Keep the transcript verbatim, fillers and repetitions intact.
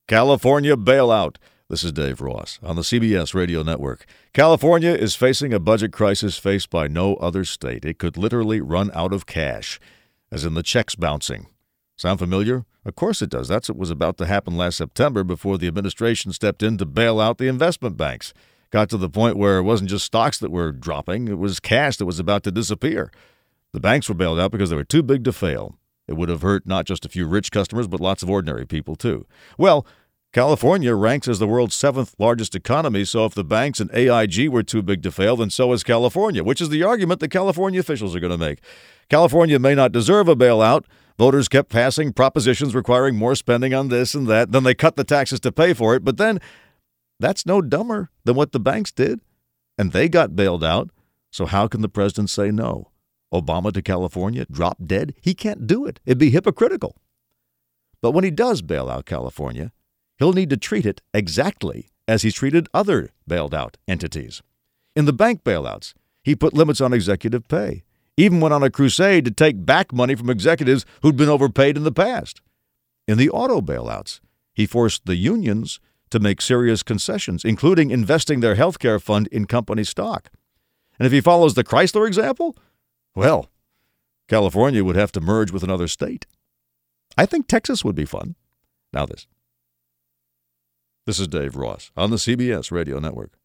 California bailout. This is Dave Ross on the C B S Radio Network. California is facing a budget crisis faced by no other state. It could literally run out of cash, as in the checks bouncing. Sound familiar? Of course it does. That's what was about to happen last September before the administration stepped in to bail out the investment banks. Got to the point where it wasn't just stocks that were dropping, it was cash that was about to disappear. The banks were bailed out because they were too big to fail. It would have hurt not just a few rich customers, but lots of ordinary people, too. Well, California ranks as the world's seventh largest economy, so if the banks and A I G were too big to fail, then so is California, which is the argument that California officials are going to make. California may not deserve a bailout. Voters kept passing propositions requiring more spending on this and that. Then they cut the taxes to pay for it. But then that's no dumber than what the banks did, and they got bailed out. So how can the president say no? Obama to California, drop dead? He can't do it. It'd be hypocritical. But when he does bail out California, he'll need to treat it exactly as he's treated other bailed out entities. In the bank bailouts, he put limits on executive pay, even went on a crusade to take back money from executives who'd been overpaid in the past. In the auto bailouts, he forced the unions to make serious concessions, including investing their health care fund in company stock. And if he follows the Chrysler example, well, California would have to merge with another state. I think Texas would be fun. Now this. This is Dave Ross on the C B S Radio Network.